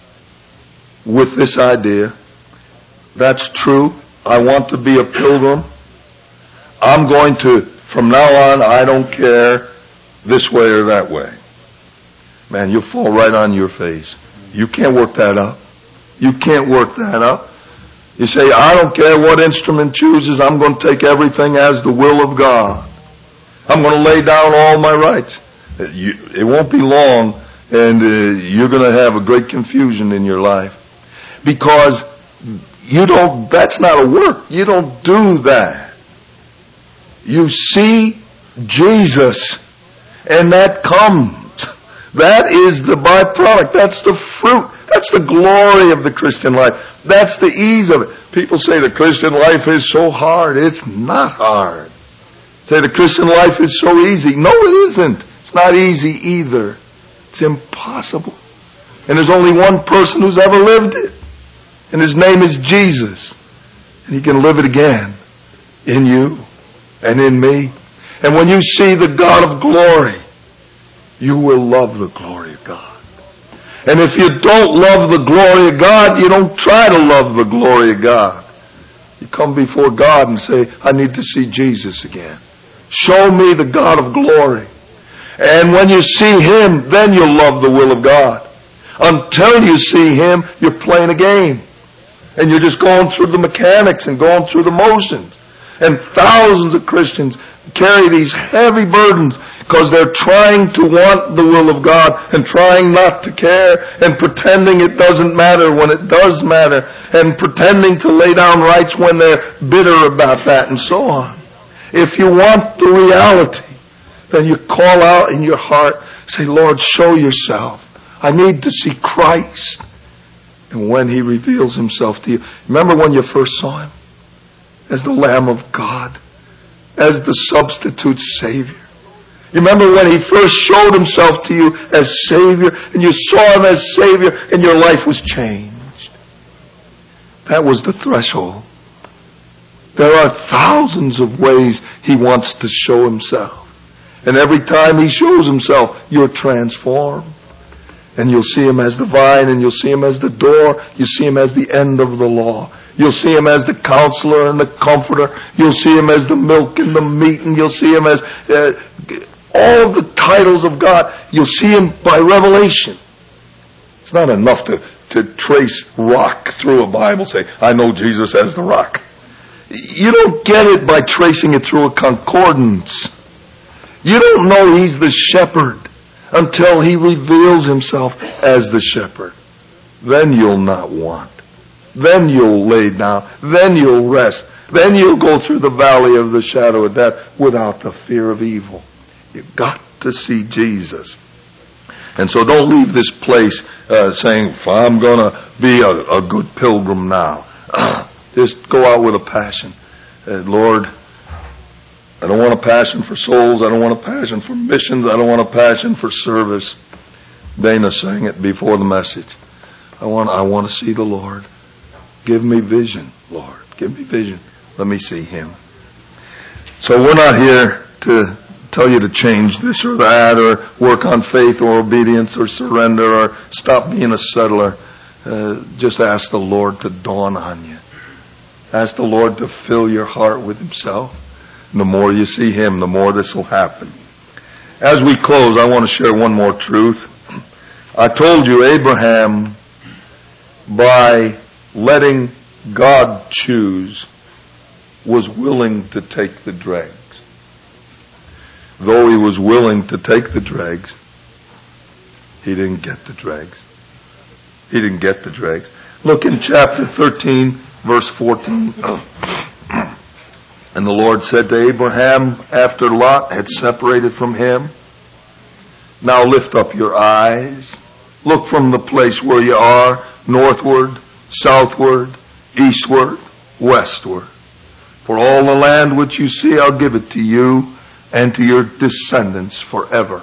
with this idea. That's true. I want to be a pilgrim. I'm going to, from now on, I don't care this way or that way. Man, you'll fall right on your face. You can't work that up. You can't work that up. You say, I don't care what instrument chooses. I'm going to take everything as the will of God. I'm going to lay down all my rights. You, it won't be long, and uh, you're going to have a great confusion in your life. Because you don't, that's not a work. You don't do that. You see Jesus, and that comes. That is the byproduct. That's the fruit. That's the glory of the Christian life. That's the ease of it. People say the Christian life is so hard. It's not hard. Say the Christian life is so easy. No, it isn't. It's not easy either. It's impossible. And there's only one person who's ever lived it. And his name is Jesus. And he can live it again in you and in me. And when you see the God of glory, you will love the glory of God. And if you don't love the glory of God, you don't try to love the glory of God. You come before God and say, I need to see Jesus again. Show me the God of glory. And when you see Him, then you'll love the will of God. Until you see Him, you're playing a game. And you're just going through the mechanics and going through the motions. And thousands of Christians carry these heavy burdens because they're trying to want the will of God and trying not to care and pretending it doesn't matter when it does matter and pretending to lay down rights when they're bitter about that and so on. If you want the reality, then you call out in your heart, say, Lord, show yourself. I need to see Christ. And when He reveals Himself to you, remember when you first saw Him? As the Lamb of God, as the substitute Savior. You remember when He first showed Himself to you as Savior, and you saw Him as Savior, and your life was changed. That was the threshold. There are thousands of ways He wants to show Himself. And every time He shows Himself, you're transformed. And you'll see Him as the vine, and you'll see Him as the door. You see Him as the end of the law. You'll see Him as the counselor and the comforter. You'll see Him as the milk and the meat, and you'll see Him as uh, all the titles of God. You'll see Him by revelation. It's not enough to, to trace rock through a Bible, say, I know Jesus as the rock. You don't get it by tracing it through a concordance. You don't know He's the shepherd until He reveals Himself as the shepherd. Then you'll not want. Then you'll lay down. Then you'll rest. Then you'll go through the valley of the shadow of death without the fear of evil. You've got to see Jesus. And so don't leave this place uh, saying, I'm going to be a, a good pilgrim now. Uh, just go out with a passion. Uh, Lord, I don't want a passion for souls. I don't want a passion for missions. I don't want a passion for service. Dana sang it before the message. I want, I want to see the Lord. Give me vision, Lord. Give me vision. Let me see Him. So we're not here to tell you to change this or that, or work on faith or obedience or surrender or stop being a settler. Uh, just ask the Lord to dawn on you. Ask the Lord to fill your heart with Himself. And the more you see Him, the more this will happen. As we close, I want to share one more truth. I told you Abraham, by letting God choose, was willing to take the dregs. Though he was willing to take the dregs, he didn't get the dregs. He didn't get the dregs. Look in chapter thirteen, verse fourteen. And the Lord said to Abraham, after Lot had separated from him, now lift up your eyes. Look from the place where you are, northward, southward, eastward, westward. For all the land which you see, I'll give it to you and to your descendants forever.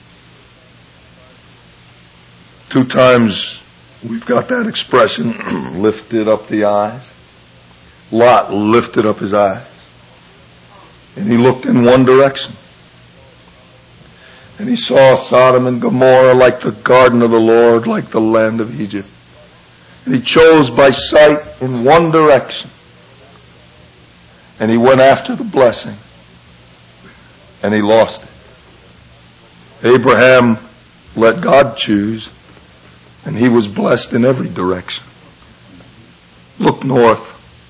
Two times we've got that expression, lifted up the eyes. Lot lifted up his eyes, and he looked in one direction. And he saw Sodom and Gomorrah like the garden of the Lord, like the land of Egypt. And he chose by sight in one direction. And he went after the blessing. And he lost it. Abraham let God choose, and he was blessed in every direction. Look north.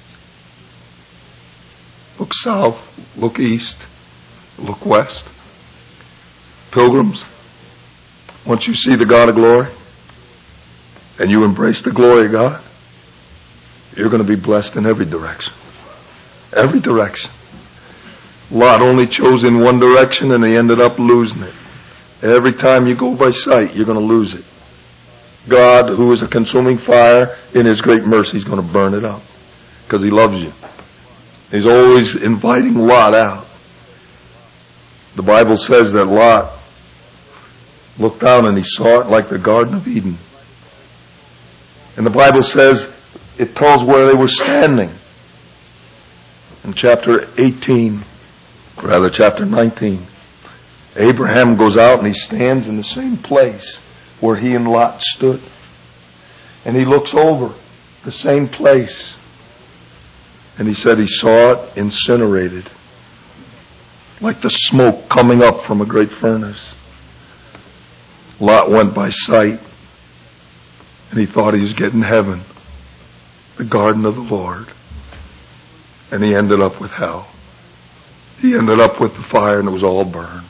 Look south. Look east. Look west. Pilgrims, once you see the God of glory and you embrace the glory of God, you're going to be blessed in every direction. Every direction. Lot only chose in one direction and he ended up losing it. Every time you go by sight, you're going to lose it. God, who is a consuming fire, in His great mercy is going to burn it up because He loves you. He's always inviting Lot out. The Bible says that Lot looked down and he saw it like the Garden of Eden. And the Bible says, it tells where they were standing. In chapter eighteen, rather chapter nineteen, Abraham goes out and he stands in the same place where he and Lot stood. And he looks over the same place. And he said he saw it incinerated, like the smoke coming up from a great furnace. Lot went by sight, and he thought he was getting heaven, the garden of the Lord. And he ended up with hell. He ended up with the fire, and it was all burned.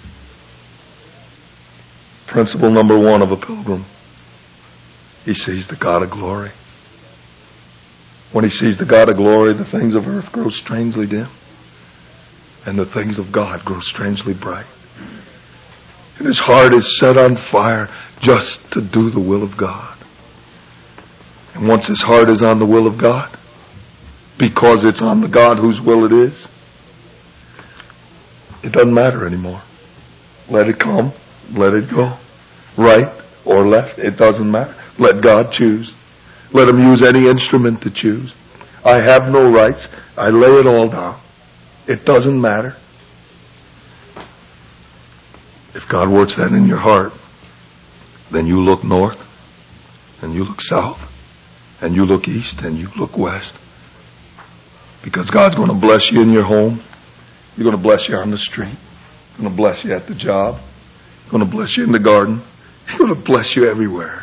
Principle number one of a pilgrim. He sees the God of glory. When he sees the God of glory, the things of earth grow strangely dim, and the things of God grow strangely bright. And his heart is set on fire just to do the will of God. And once his heart is on the will of God, because it's on the God whose will it is, it doesn't matter anymore. Let it come, let it go. Right or left, it doesn't matter. Let God choose. Let Him use any instrument to choose. I have no rights. I lay it all down. It doesn't matter. If God works that in your heart, then you look north, and you look south, and you look east, and you look west. Because God's going to bless you in your home. He's going to bless you on the street. He's going to bless you at the job. He's going to bless you in the garden. He's going to bless you everywhere.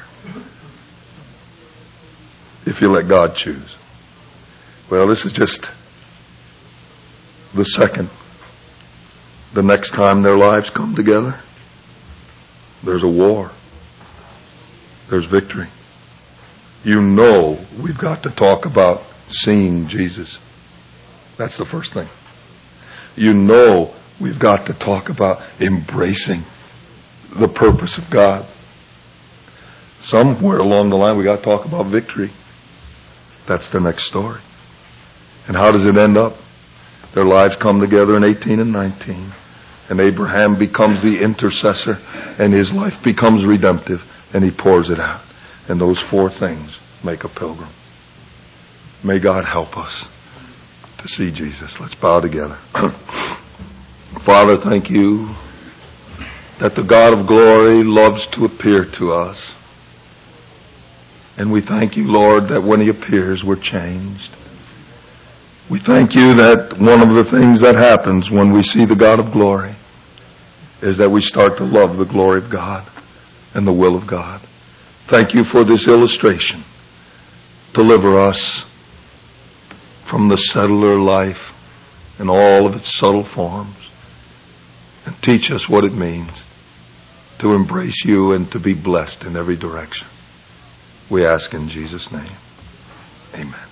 If you let God choose. Well, this is just the second. The next time their lives come together, there's a war. There's victory. You know we've got to talk about seeing Jesus. That's the first thing. You know we've got to talk about embracing the purpose of God. Somewhere along the line we got to talk about victory. That's the next story. And how does it end up? Their lives come together in eighteen and nineteen. And Abraham becomes the intercessor, and his life becomes redemptive, and he pours it out. And those four things make a pilgrim. May God help us to see Jesus. Let's bow together. Father, thank you that the God of glory loves to appear to us. And we thank you, Lord, that when he appears, we're changed. We thank you that one of the things that happens when we see the God of glory is that we start to love the glory of God and the will of God. Thank you for this illustration. Deliver us from the settler life in all of its subtle forms, and teach us what it means to embrace you and to be blessed in every direction. We ask in Jesus' name. Amen.